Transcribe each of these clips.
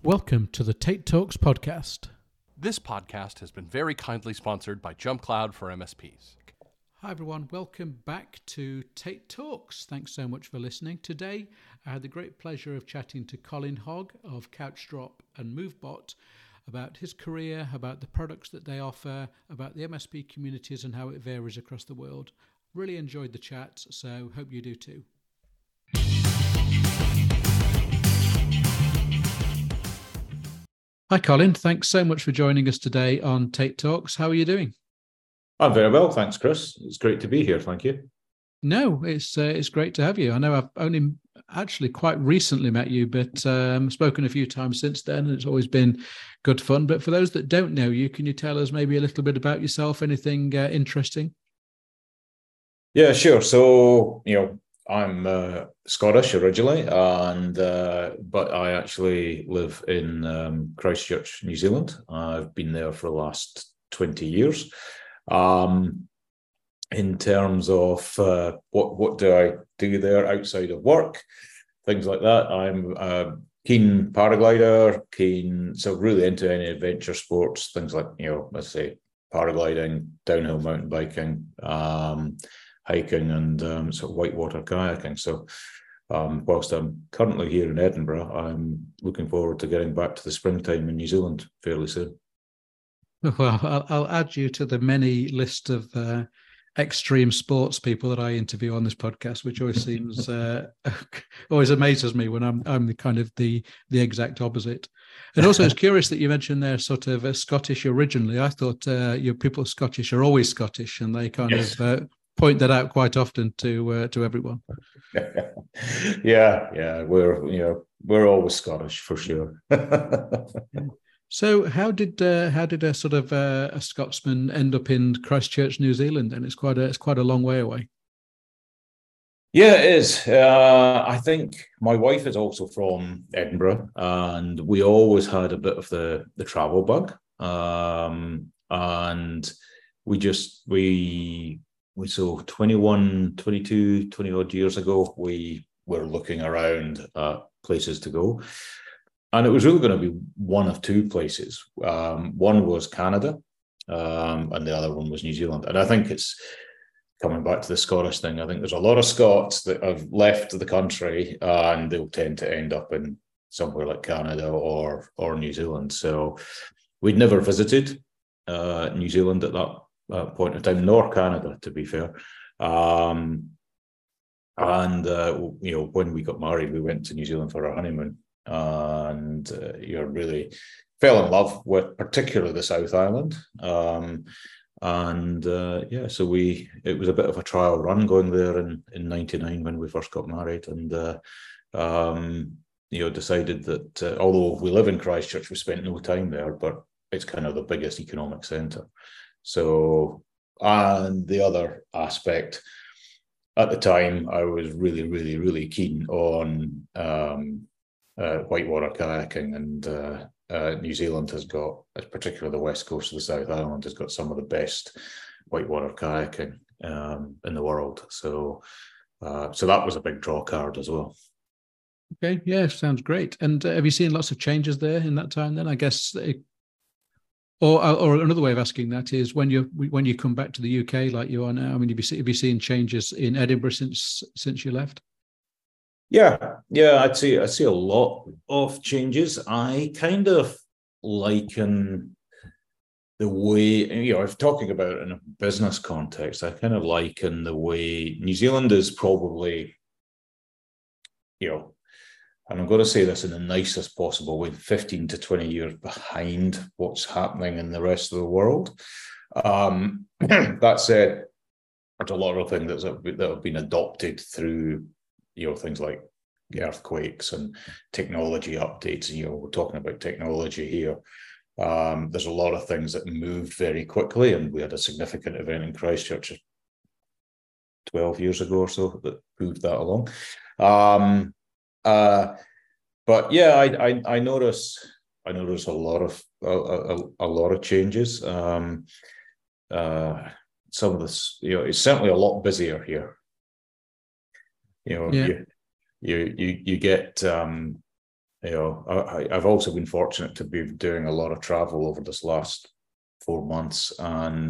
Welcome to the Tate Talks podcast. This podcast has been very kindly sponsored by JumpCloud for MSPs. Hi everyone, welcome back to Tate Talks. Thanks so much for listening. Today I had the great pleasure of chatting to Colin Hogg of CouchDrop and MoveBot about his career, about the products that they offer, about the MSP communities and how it varies across the world. Really enjoyed the chat, so hope you do too. Hi Colin, thanks so much for joining us today on Tate Talks. How are you doing? I'm very well, thanks, Chris. It's great to be here. Thank you. No, it's great to have you. I know I've only actually quite recently met you, but spoken a few times since then, and it's always been good fun. But for those that don't know you, can you tell us maybe a little bit about yourself? Anything interesting? Yeah, sure. So, I'm Scottish originally, and but I actually live in Christchurch, New Zealand. I've been there for the last 20 years. In terms of what do I do there outside of work, things like that, I'm a keen paraglider, so really into any adventure sports, things like, let's say paragliding, downhill mountain biking, hiking, and sort of whitewater kayaking. So whilst I'm currently here in Edinburgh, I'm looking forward to getting back to the springtime in New Zealand fairly soon. Well, I'll add you to the many list of extreme sports people that I interview on this podcast, which always seems always amazes me when I'm the kind of the exact opposite. And also, it's curious that you mentioned they're sort of Scottish originally. I thought your people Scottish are always Scottish, and they kind of point that out quite often to everyone. Yeah, we're always Scottish for sure. So how did a sort of a Scotsman end up in Christchurch, New Zealand? And it's quite a long way away. Yeah, it is. I think my wife is also from Edinburgh, and we always had a bit of the travel bug. And we so 21, 22, 20 odd years ago, we were looking around at places to go. And it was really going to be one of two places. One was Canada, and the other one was New Zealand. And I think it's coming back to the Scottish thing. I think there's a lot of Scots that have left the country, and they'll tend to end up in somewhere like Canada or New Zealand. So we'd never visited New Zealand at that point in time, nor Canada, to be fair. And when we got married, we went to New Zealand for our honeymoon. And really fell in love with particularly the South Island, so it was a bit of a trial run going there in '99 when we first got married, and decided that although we live in Christchurch, we spent no time there, but it's kind of the biggest economic centre. So, and the other aspect at the time, I was really, really, really keen on whitewater kayaking, and New Zealand has got, particularly the west coast of the South Island, has got some of the best whitewater kayaking in the world. So that was a big draw card as well. Okay, yeah, sounds great. And have you seen lots of changes there in that time? Then I guess, or another way of asking that is when you come back to the UK like you are now. I mean, have you seen changes in Edinburgh since you left? Yeah, I see a lot of changes. I kind of liken the way, if talking about it in a business context, I kind of liken the way New Zealand is probably, and I'm going to say this in the nicest possible way, 15 to 20 years behind what's happening in the rest of the world. That said, there's a lot of things that have been adopted through things like earthquakes and technology updates. We're talking about technology here. There's a lot of things that moved very quickly, and we had a significant event in Christchurch 12 years ago or so that moved that along. But yeah, I notice a lot of changes. Some of this, it's certainly a lot busier here. You get I've also been fortunate to be doing a lot of travel over this last 4 months, and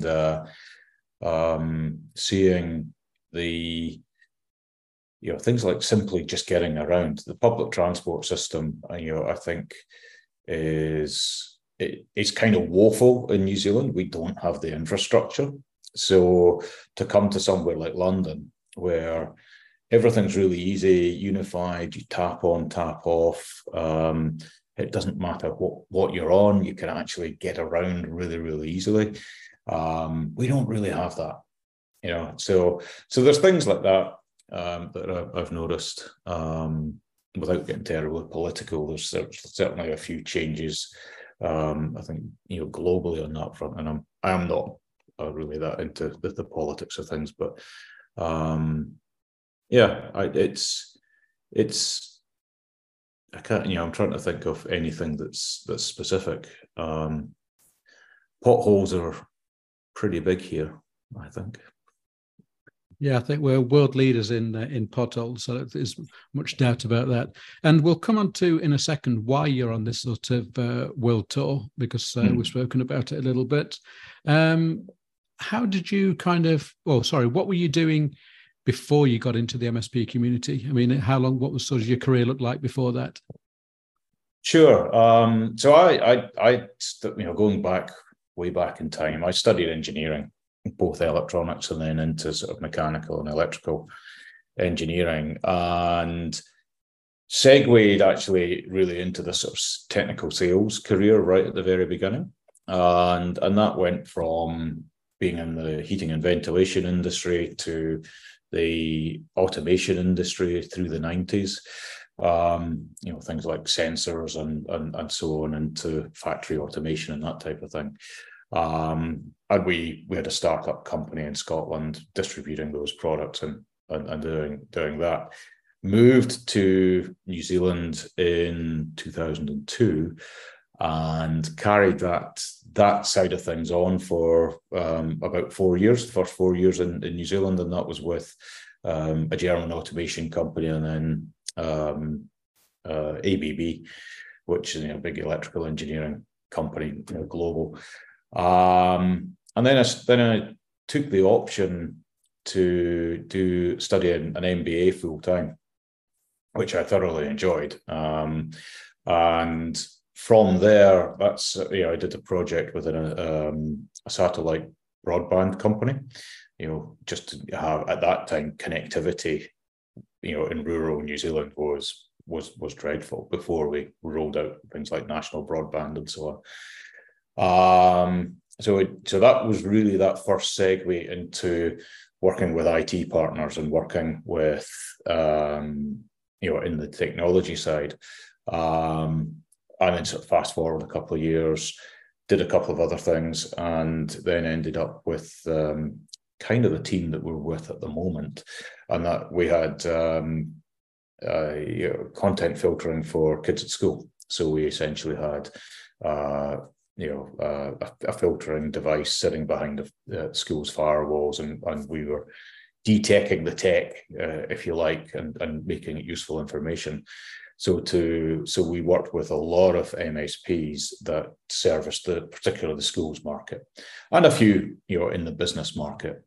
seeing the things like simply just getting around. The public transport system, I think it's kind of woeful in New Zealand. We don't have the infrastructure. So to come to somewhere like London, where everything's really easy, unified, you tap on, tap off. It doesn't matter what you're on, you can actually get around really, really easily. We don't really have that, So there's things like that that I've noticed. Without getting terribly political, there's certainly a few changes. I think globally on that front, and I'm not really that into the politics of things, but it's I can't, I'm trying to think of anything that's specific. Potholes are pretty big here, I think. Yeah, I think we're world leaders in potholes, so there's much doubt about that. And we'll come on to in a second why you're on this sort of world tour, because we've spoken about it a little bit. How did you what were you doing before you got into the MSP community? I mean, what was sort of your career look like before that? Sure. So I going back way back in time, I studied engineering, both electronics and then into sort of mechanical and electrical engineering, and segued actually really into the sort of technical sales career right at the very beginning. And that went from being in the heating and ventilation industry to the automation industry through the 90s. Things like sensors and so on, into factory automation and that type of thing. And we had a startup company in Scotland distributing those products and doing that. Moved to New Zealand in 2002 and carried that side of things on for about 4 years, the first 4 years in New Zealand, and that was with a German automation company, and then ABB, which is a big electrical engineering company, global. And then I took the option to study an MBA full time, which I thoroughly enjoyed. And from there, that's I did a project within a satellite broadband company, just to have at that time connectivity, in rural New Zealand was dreadful before we rolled out things like national broadband and so on. So that was really that first segue into working with IT partners and working with in the technology side. And then sort of fast forward a couple of years, did a couple of other things, and then ended up with kind of the team that we're with at the moment. And that we had content filtering for kids at school. So we essentially had a filtering device sitting behind the school's firewalls, and we were detecting the tech, if you like, and making it useful information. So we worked with a lot of MSPs that serviced particularly the schools market, and a few, in the business market.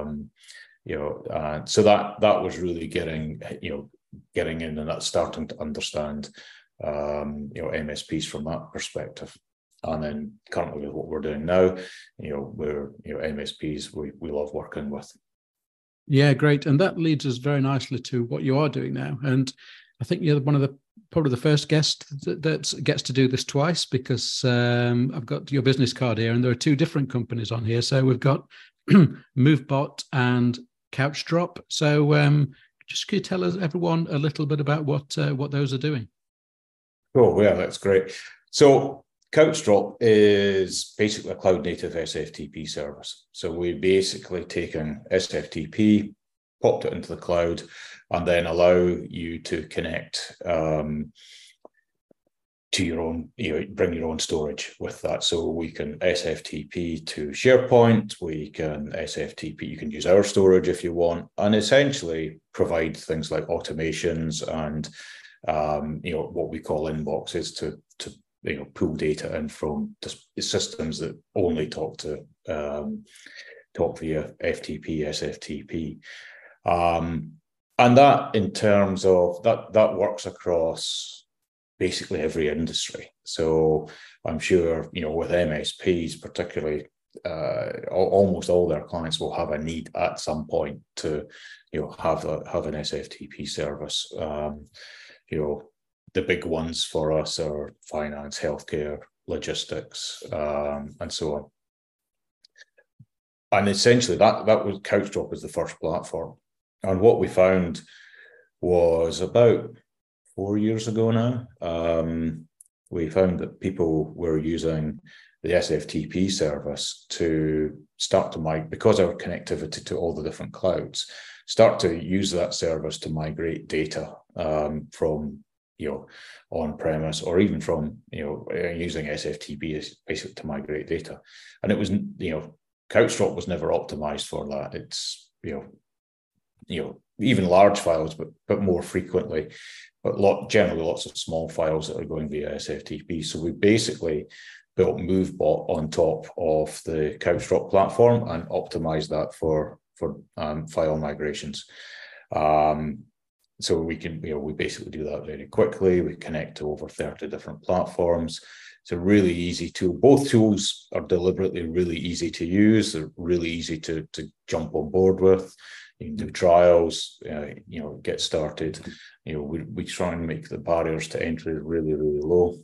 So that was really getting in and starting to understand, MSPs from that perspective. And then currently with what we're doing now, we're, MSPs we love working with. Yeah, great. And that leads us very nicely to what you are doing now. And I think you're probably the first guest that gets to do this twice, because I've got your business card here and there are two different companies on here. So we've got MoveBot and CouchDrop. So just could you tell everyone a little bit about what those are doing? Oh, yeah, that's great. So CouchDrop is basically a cloud-native SFTP service. So we're basically taking SFTP, popped it into the cloud, and then allow you to connect to your own, bring your own storage with that. So we can SFTP to SharePoint, we can SFTP, you can use our storage if you want, and essentially provide things like automations and what we call inboxes to pull data in from systems that only talk via FTP, SFTP. And that, in terms of that works across basically every industry. So I'm sure, with MSPs particularly, almost all their clients will have a need at some point to, have an SFTP service. The big ones for us are finance, healthcare, logistics, and so on. And essentially, that was CouchDrop as the first platform. And what we found was about 4 years ago now, we found that people were using the SFTP service to start to migrate, because of our connectivity to all the different clouds, start to use that service to migrate data from on-premise, or even from using SFTP basically to migrate data. And it was CouchDrop was never optimized for that. It's even large files, but more frequently, but generally lots of small files that are going via SFTP. So we basically built MoveBot on top of the CouchDrop platform and optimized that for file migrations. So we basically do that very quickly. We connect to over 30 different platforms. It's a really easy tool. Both tools are deliberately really easy to use. They're really easy to jump on board with. You can do trials, get started. We try and make the barriers to entry really, really low.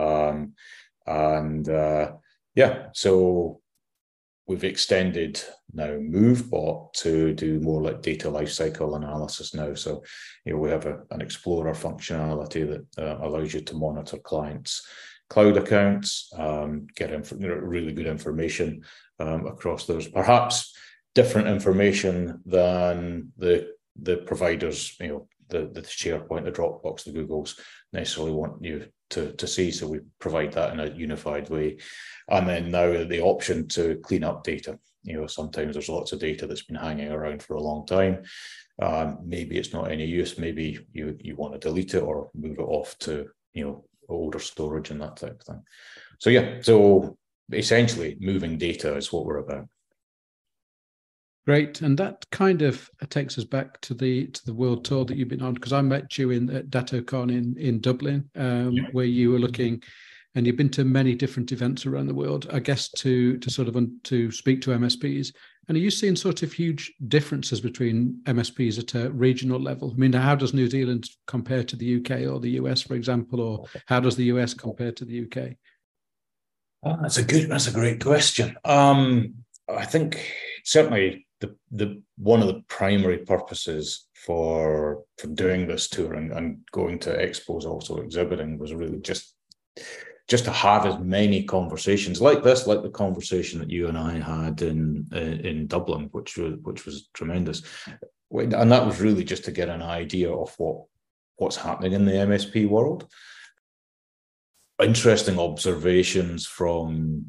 So we've extended now MoveBot to do more like data lifecycle analysis now. So, we have an Explorer functionality that allows you to monitor clients' cloud accounts, get really good information across those. Perhaps different information than the providers, the SharePoint, the Dropbox, the Googles necessarily want you to see. So we provide that in a unified way. And then now the option to clean up data. Sometimes there's lots of data that's been hanging around for a long time. Maybe it's not any use. Maybe you want to delete it or move it off to, older storage and that type of thing. So essentially moving data is what we're about. Great, and that kind of takes us back to the world tour that you've been on, because I met you at DattoCon in Dublin, where you were looking, and you've been to many different events around the world, I guess, to speak to MSPs. And are you seeing sort of huge differences between MSPs at a regional level? I mean, how does New Zealand compare to the UK or the US, for example, or how does the US compare to the UK? That's a great question. I think certainly the one of the primary purposes for doing this tour and going to expos, also exhibiting, was really just to have as many conversations like this, like the conversation that you and I had in Dublin, which was tremendous. And that was really just to get an idea of what's happening in the MSP world. Interesting observations from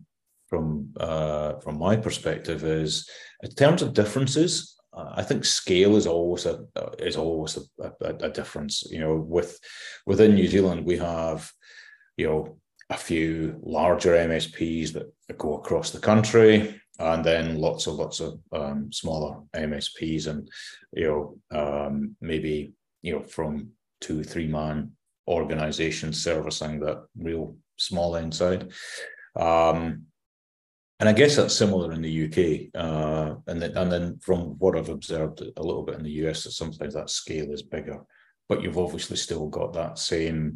my perspective is, in terms of differences, I think scale is always a difference. Within New Zealand, we have a few larger MSPs that go across the country, and then lots of smaller MSPs, and maybe from 2-3 man organizations servicing that real small end side. And I guess that's similar in the UK. And then from what I've observed a little bit in the US, that sometimes that scale is bigger, but you've obviously still got that same,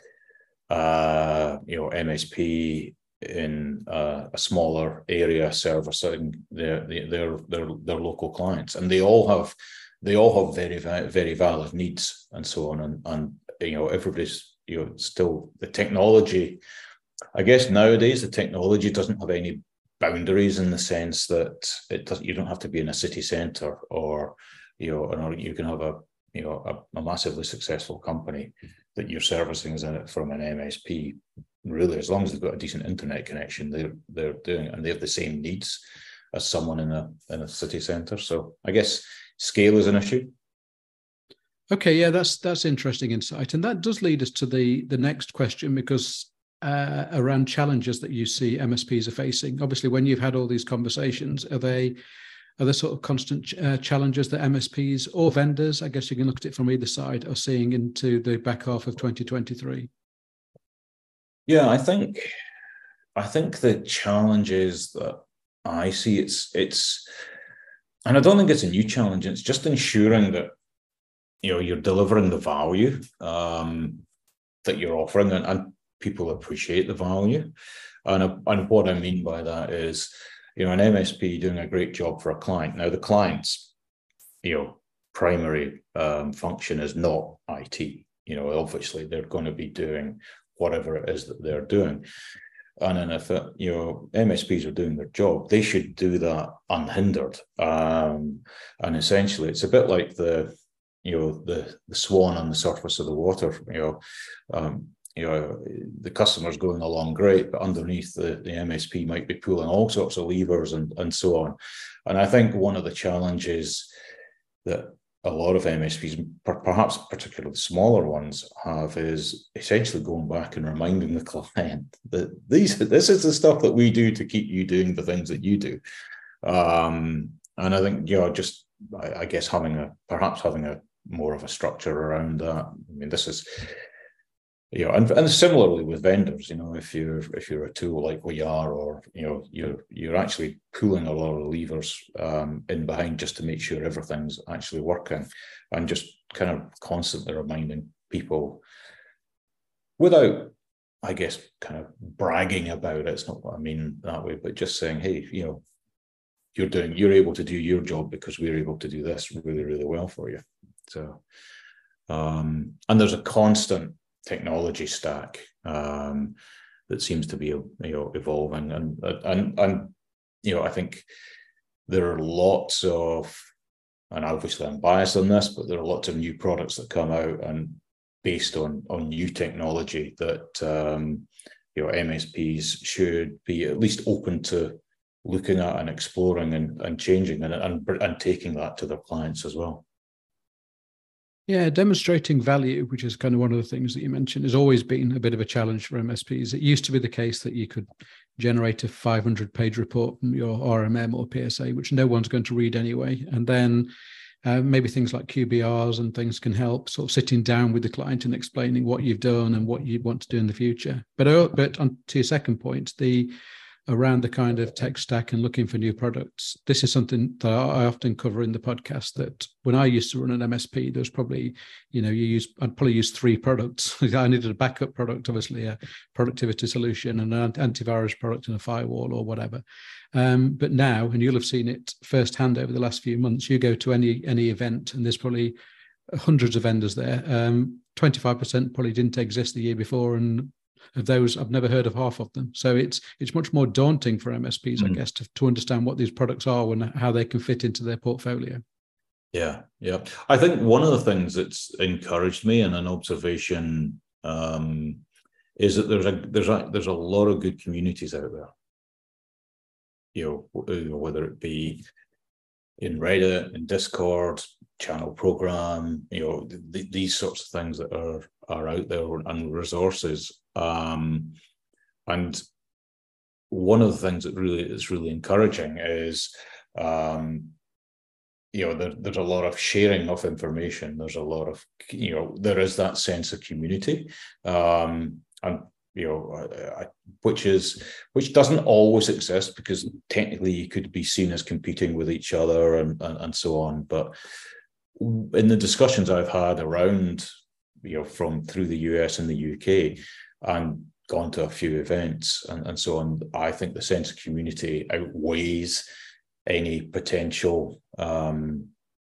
MSP in a smaller area servicing their local clients, and they all have very, very valid needs and so on. And everybody's still, the technology, I guess nowadays the technology doesn't have any boundaries, in the sense that you don't have to be in a city centre, or you can have a massively successful company that you're servicing from an MSP. Really, as long as they've got a decent internet connection, they're doing it, and they have the same needs as someone in a city centre. So I guess scale is an issue. Okay, yeah, that's interesting insight, and that does lead us to the next question, because around challenges that you see MSPs are facing. Obviously, when you've had all these conversations, are there sort of constant challenges that MSPs or vendors, I guess you can look at it from either side, are seeing into the back half of 2023? Yeah, I think the challenges that I see, it's, and I don't think it's a new challenge. It's just ensuring that you're delivering the value that you're offering, and people appreciate the value. And what I mean by that is, an MSP doing a great job for a client. Now, the client's primary function is not IT. Obviously they're going to be doing whatever it is that they're doing. And then if MSPs are doing their job, they should do that unhindered. And essentially, it's a bit like the swan on the surface of the water. The customer's going along great, but underneath the MSP might be pulling all sorts of levers and so on. And I think one of the challenges that a lot of MSPs, perhaps particularly the smaller ones, have is essentially going back and reminding the client that this is the stuff that we do to keep you doing the things that you do. And I think, I guess having a more of a structure around that. I mean, this is, and similarly with vendors, if you're a tool like we are, or you're actually pulling a lot of levers in behind just to make sure everything's actually working, and just kind of constantly reminding people without, I guess, kind of bragging about it. It's not what I mean that way, but just saying, hey, you're able to do your job because we're able to do this really, really well for you. So, and there's a constant technology stack that seems to be evolving, and I think there are lots of, and obviously I'm biased on this, but there are lots of new products that come out and based on new technology that MSPs should be at least open to looking at and exploring and changing and taking that to their clients as well. Yeah, demonstrating value, which is kind of one of the things that you mentioned, has always been a bit of a challenge for MSPs. It used to be the case that you could generate a 500-page report from your RMM or PSA, which no one's going to read anyway. And then maybe things like QBRs and things can help, sort of sitting down with the client and explaining what you've done and what you want to do in the future. But on to your second point, around the kind of tech stack and looking for new products. This is something that I often cover in the podcast, that when I used to run an MSP, there's probably, I'd probably use 3 products. I needed a backup product, obviously a productivity solution, and an antivirus product and a firewall or whatever. But now, and you'll have seen it firsthand over the last few months, you go to any event and there's probably hundreds of vendors there. 25% probably didn't exist the year before, and of those, I've never heard of half of them. So it's much more daunting for MSPs, I guess, to understand what these products are and how they can fit into their portfolio. Yeah. I think one of the things that's encouraged me, and an observation, is that there's a lot of good communities out there. Whether it be in Reddit, in Discord, channel program, these sorts of things that are out there, and resources. And one of the things that is really encouraging is, there's a lot of sharing of information. There's a lot of, there is that sense of community, which doesn't always exist, because technically you could be seen as competing with each other and so on. But in the discussions I've had around, from through the US and the UK, and gone to a few events and so on, I think the sense of community outweighs any potential. I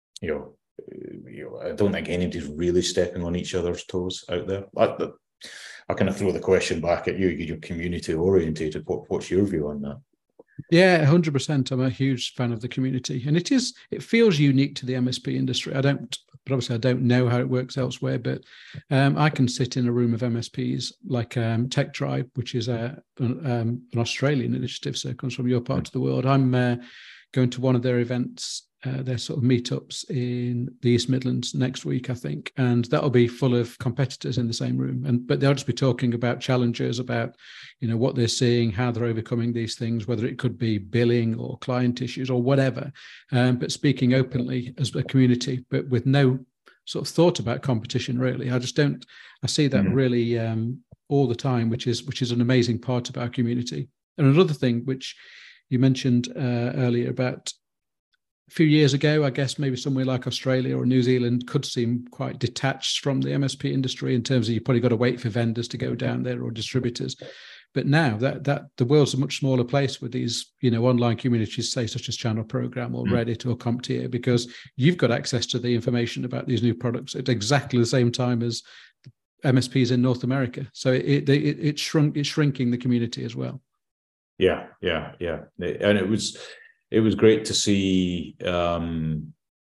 don't think anybody's really stepping on each other's toes out there. I kind of throw the question back at you. You're community orientated. What's your view on that? Yeah, 100%. I'm a huge fan of the community, and it feels unique to the MSP industry. But obviously I don't know how it works elsewhere, but I can sit in a room of MSPs like Tech Tribe, which is an Australian initiative, so it comes from your part of the world. I'm going to one of their events their sort of meetups in the East Midlands next week, I think, and that'll be full of competitors in the same room. But they'll just be talking about challenges, about what they're seeing, how they're overcoming these things, whether it could be billing or client issues or whatever. But speaking openly as a community, but with no sort of thought about competition, really. I see that really all the time, which is an amazing part of our community. And another thing which you mentioned earlier about a few years ago, I guess maybe somewhere like Australia or New Zealand could seem quite detached from the MSP industry in terms of you've probably got to wait for vendors to go down there or distributors. But now that the world's a much smaller place with these, online communities, say such as Channel Program or Reddit or CompTIA, because you've got access to the information about these new products at exactly the same time as MSPs in North America. So it's shrinking the community as well. Yeah. And it was great to see, in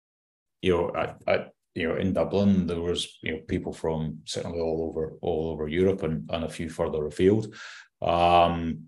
Dublin, there was, people from certainly all over Europe and a few further afield. And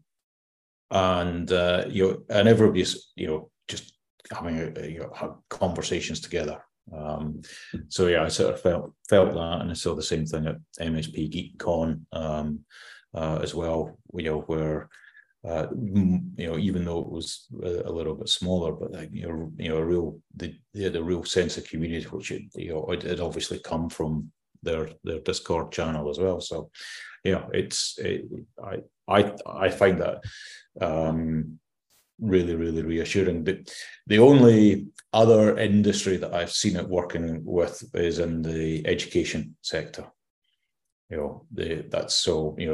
everybody's, just having conversations together. So yeah, I sort of felt that, and I saw the same thing at MSP GeekCon as well, where even though it was a little bit smaller, but they had a real sense of community, which it obviously come from their Discord channel as well. So yeah, I find that really, really reassuring. The only other industry that I've seen it working with is in the education sector. There's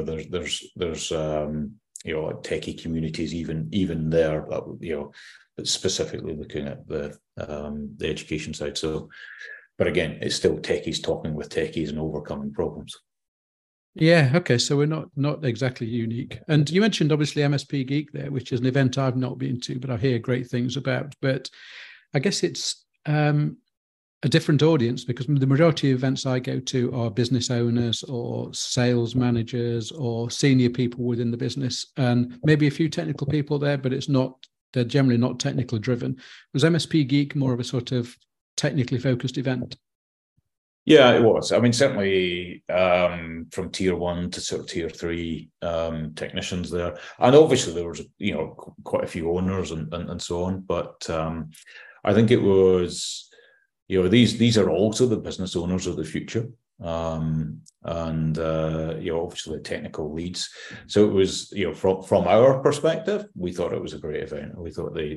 like techie communities even there, but specifically looking at the education side. So, but again, it's still techies talking with techies and overcoming problems. Yeah. Okay. So we're not exactly unique. And you mentioned obviously MSP Geek there, which is an event I've not been to, but I hear great things about. But I guess it's a different audience, because the majority of events I go to are business owners or sales managers or senior people within the business, and maybe a few technical people there, but they're generally not technically driven. Was MSP Geek more of a sort of technically focused event? Yeah, it was. I mean, certainly from tier 1 to sort of tier 3 technicians there, and obviously there was quite a few owners and so on. But I think it was these are also the business owners of the future, and obviously the technical leads. So it was from our perspective, we thought it was a great event. We thought they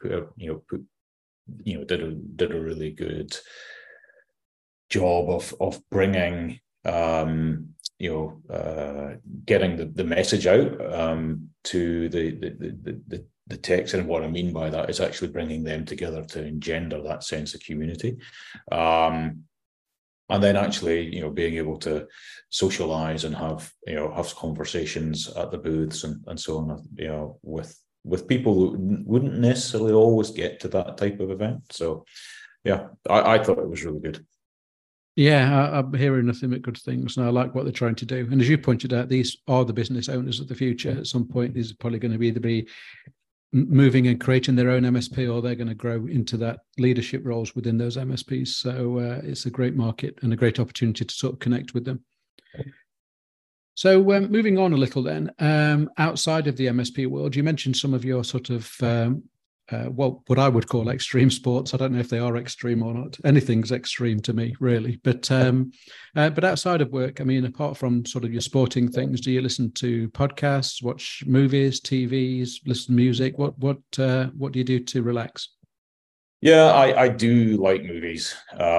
did a really good job of bringing getting the message out to the techs. And what I mean by that is actually bringing them together to engender that sense of community, and then actually being able to socialize and have conversations at the booths and so on, with people who wouldn't necessarily always get to that type of event. So yeah, I thought it was really good. Yeah, I'm hearing nothing but good things, and I like what they're trying to do. And as you pointed out, these are the business owners of the future. At some point, these are probably going to either be moving and creating their own MSP, or they're going to grow into that leadership roles within those MSPs. So it's a great market and a great opportunity to sort of connect with them. So moving on a little then, outside of the MSP world, you mentioned some of your sort of what I would call extreme sports. I don't know if they are extreme or not. Anything's extreme to me, really. But outside of work, I mean, apart from sort of your sporting things, do you listen to podcasts, watch movies, TVs, listen to music? What do you do to relax? Yeah, I do like movies.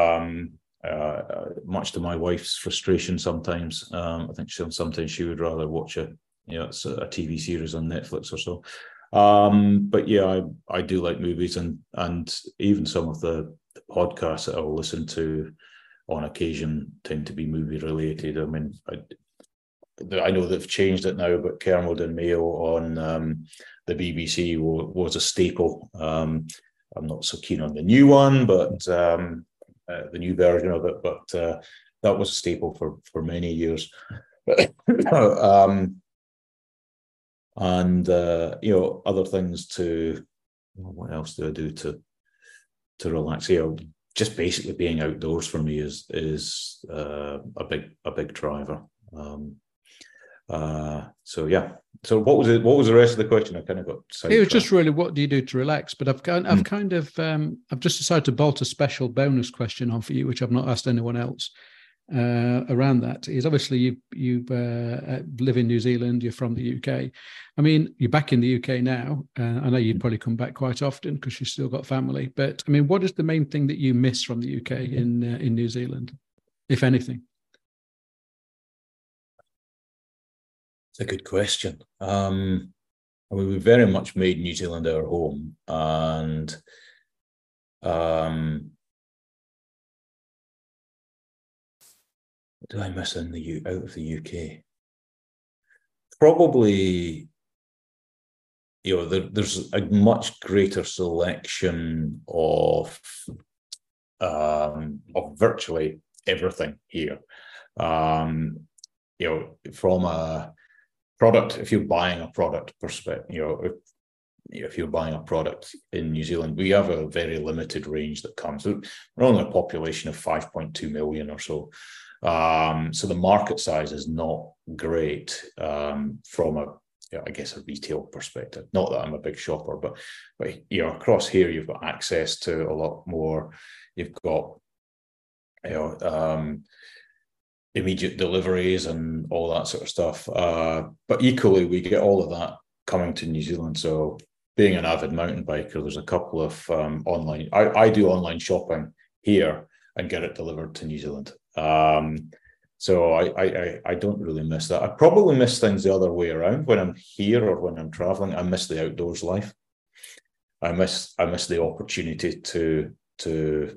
Much to my wife's frustration sometimes. I think sometimes she would rather watch a TV series on Netflix or so. But yeah, I do like movies, and even some of the podcasts that I'll listen to on occasion tend to be movie related. I mean, I know they've changed it now, but Kermode and Mayo on the BBC was a staple. I'm not so keen on the new one, but the new version of it, but that was a staple for many years. And other things to, what else do I do to relax. Just basically being outdoors for me is a big driver. So yeah. So what was it? What was the rest of the question? I kind of got sidetracked. It was just really, what do you do to relax? But I've just decided to bolt a special bonus question on for you, which I've not asked anyone else around that. Is obviously you live in New Zealand. You're from the UK. I mean, you're back in the UK now. I know you'd probably come back quite often because you've still got family. But I mean, what is the main thing that you miss from the UK in New Zealand, if anything? It's a good question. I mean, we very much made New Zealand our home, and what do I miss out of the UK? Probably, there's a much greater selection of virtually everything here. From a product, if you're buying a product perspective, if you're buying a product in New Zealand, we have a very limited range that comes. We're only a population of 5.2 million or so. So the market size is not great from a retail perspective. Not that I'm a big shopper, but across here you've got access to a lot more. You've got immediate deliveries and all that sort of stuff. But equally, we get all of that coming to New Zealand. So being an avid mountain biker, there's a couple of online. I do online shopping here and get it delivered to New Zealand. So I don't really miss that. I probably miss things the other way around. When I'm here or when I'm traveling, I miss the outdoors life. I miss the opportunity to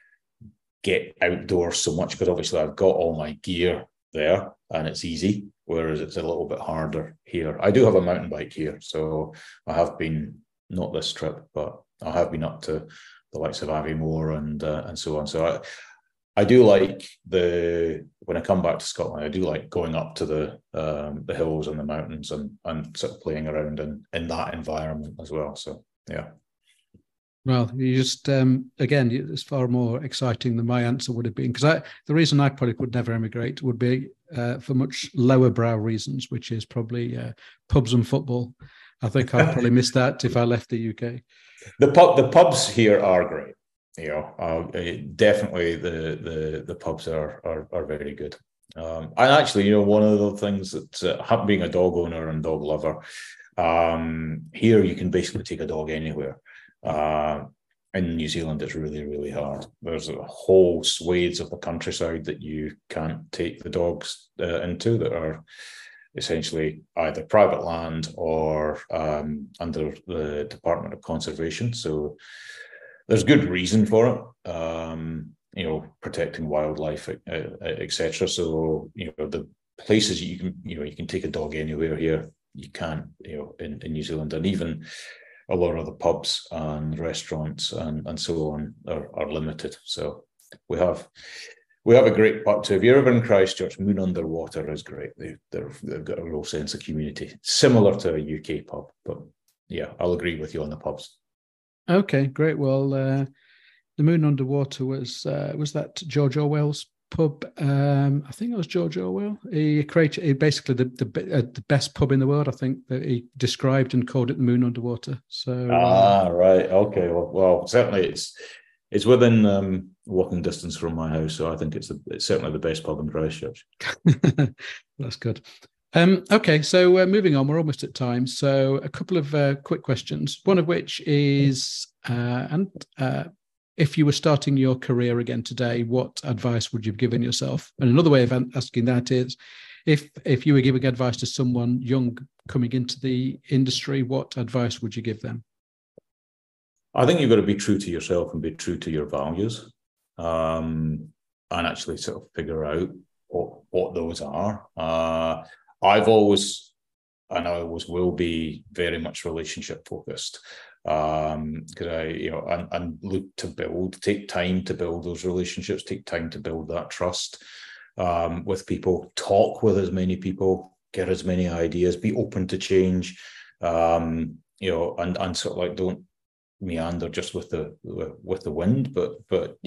get outdoors so much, because obviously I've got all my gear there and it's easy, whereas it's a little bit harder here. I do have a mountain bike here, so I have been, not this trip, but I have been up to the likes of Aviemore and so on. So I do like when I come back to Scotland, I do like going up to the hills and the mountains and sort of playing around in that environment as well. So yeah. Well, you just, again, it's far more exciting than my answer would have been, because the reason I probably would never emigrate would be for much lower brow reasons, which is probably pubs and football. I think I'd probably miss that if I left the UK. The pubs here are great. Definitely the pubs are very good. And actually, one of the things that being a dog owner and dog lover, here you can basically take a dog anywhere. In New Zealand, it's really, really hard. There's a whole swathes of the countryside that you can't take the dogs into, that are essentially either private land or under the Department of Conservation. So there's good reason for it, protecting wildlife, etc. So the places you can take a dog anywhere here, you can't in New Zealand. And even a lot of the pubs and restaurants and so on are limited. So we have a great pub too. If you're ever in Christchurch, Moon Underwater is great. They've got a real sense of community, similar to a UK pub. But yeah, I'll agree with you on the pubs. Okay, great. Well, the Moon Underwater was that George Orwell's pub. I think it was George Orwell. He created basically the best pub in the world. I think that he described and called it the Moon Underwater. So right, okay. Well, certainly it's within walking distance from my house, so I think it's certainly the best pub in Christchurch. That's good. Okay, so moving on, we're almost at time. So a couple of quick questions. One of which is, if you were starting your career again today, what advice would you have given yourself? And another way of asking that is, if you were giving advice to someone young coming into the industry, what advice would you give them? I think you've got to be true to yourself and be true to your values, and actually sort of figure out what those are. I've always, and I always will be, very much relationship focused. Because and look to take time to build those relationships, take time to build that trust with people, talk with as many people, get as many ideas, be open to change, and sort of like meander just with the wind, but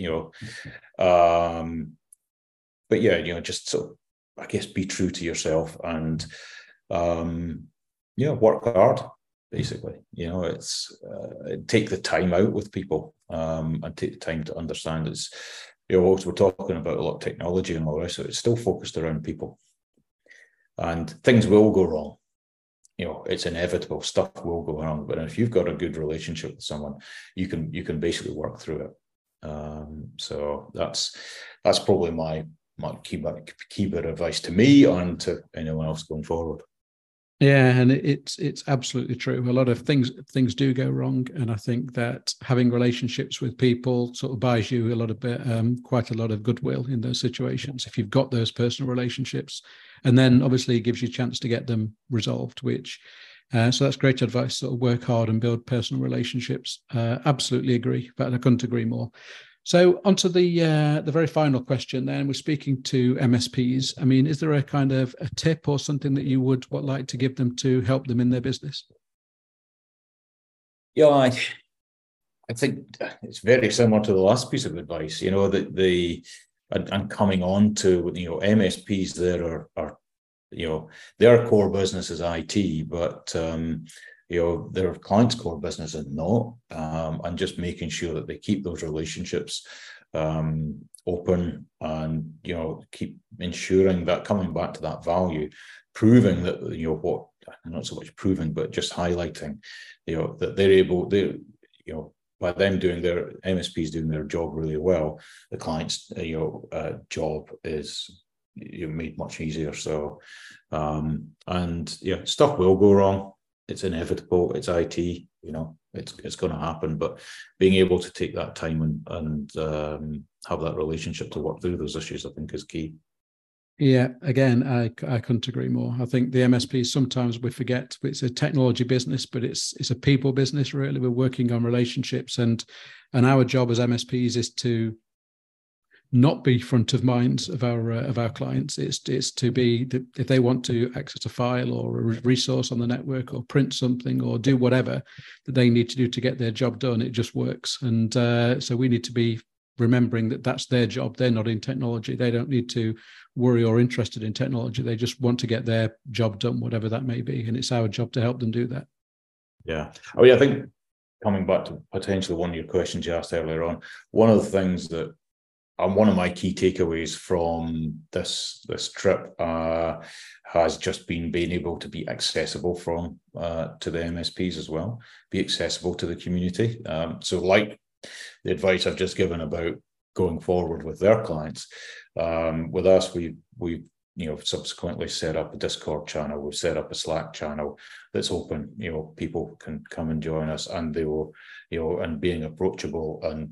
but yeah, just sort of, I guess, be true to yourself and work hard. Basically, it's take the time out with people and take the time to understand it's, whilst we're talking about a lot of technology and all the rest of it, it's still focused around people. And things will go wrong. It's inevitable. Stuff will go wrong. But if you've got a good relationship with someone, you can basically work through it. So that's probably my key bit of advice to me and to anyone else going forward. Yeah, and it's absolutely true. A lot of things do go wrong, and I think that having relationships with people sort of buys you quite a lot of goodwill in those situations if you've got those personal relationships, and then obviously it gives you a chance to get them resolved. So that's great advice. Sort of work hard and build personal relationships. Absolutely agree, but I couldn't agree more. So onto the very final question then. We're speaking to MSPs. I mean, is there a kind of a tip or something that you would like to give them to help them in their business? Yeah, I think it's very similar to the last piece of advice, that and coming on to, MSPs there are their core business is IT, but their clients' core business is not, and just making sure that they keep those relationships open and, keep ensuring that, coming back to that value, proving that, not so much proving, but just highlighting, that they're able, by them doing their MSPs doing their job really well, the client's, job is made much easier. So, stuff will go wrong. It's inevitable. It's IT, it's going to happen, but being able to take that time and have that relationship to work through those issues, I think, is key. Yeah, again, I couldn't agree more. I think the MSP, sometimes we forget it's a technology business, but it's a people business, really. We're working on relationships, and our job as MSPs is to not be front of minds of our clients. It's to be, if they want to access a file or a resource on the network or print something or do whatever that they need to do to get their job done, it just works. And so we need to be remembering that that's their job. They're not in technology. They don't need to worry or interested in technology. They just want to get their job done, whatever that may be. And it's our job to help them do that. Yeah. Oh, yeah. I think coming back to potentially one of your questions you asked earlier on, one of the things that, and one of my key takeaways from this trip has just been being able to be accessible to the MSPs as well, be accessible to the community. So like the advice I've just given about going forward with their clients, with us, we've subsequently set up a Discord channel. We've set up a Slack channel that's open. People can come and join us, and they will, and being approachable and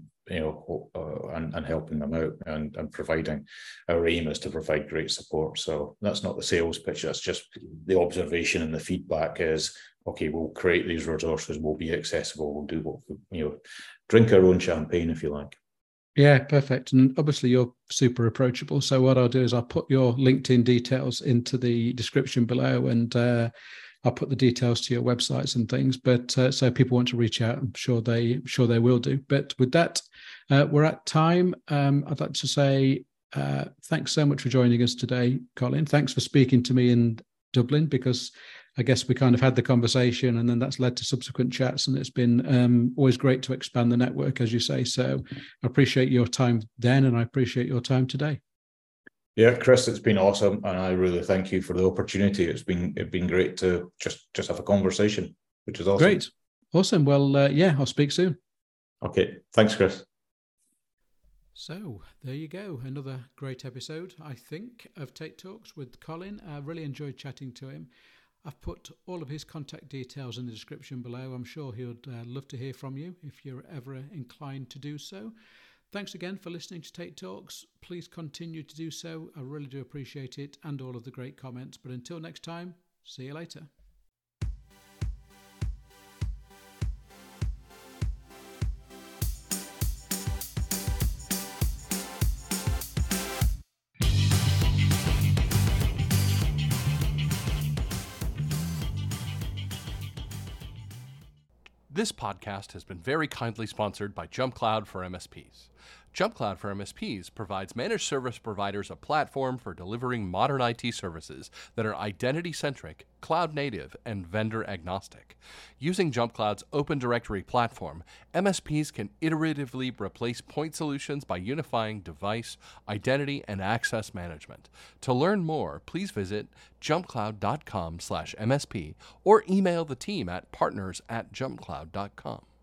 and helping them out and providing. Our aim is to provide great support. So that's not the sales pitch. That's just the observation and the feedback is, okay, we'll create these resources. We'll be accessible. We'll do what, drink our own champagne, if you like. Yeah, perfect. And obviously you're super approachable. So what I'll do is I'll put your LinkedIn details into the description below, and I'll put the details to your websites and things. But so people want to reach out, I'm sure they will do. But with that, we're at time. I'd like to say thanks so much for joining us today, Colin. Thanks for speaking to me in Dublin, because I guess we kind of had the conversation and then that's led to subsequent chats, and it's been always great to expand the network, as you say. So I appreciate your time then, and I appreciate your time today. Yeah, Chris, it's been awesome, and I really thank you for the opportunity. It's been great to just have a conversation, which is awesome. Great, awesome. Well, I'll speak soon. Okay, thanks, Chris. So there you go, another great episode, I think, of Tate Talks with Colin. I really enjoyed chatting to him. I've put all of his contact details in the description below. I'm sure he would love to hear from you if you're ever inclined to do so. Thanks again for listening to Tate Talks. Please continue to do so. I really do appreciate it, and all of the great comments. But until next time, see you later. This podcast has been very kindly sponsored by JumpCloud for MSPs. JumpCloud for MSPs provides managed service providers a platform for delivering modern IT services that are identity-centric, cloud-native, and vendor-agnostic. Using JumpCloud's Open Directory platform, MSPs can iteratively replace point solutions by unifying device, identity, and access management. To learn more, please visit jumpcloud.com/MSP or email the team at partners@jumpcloud.com.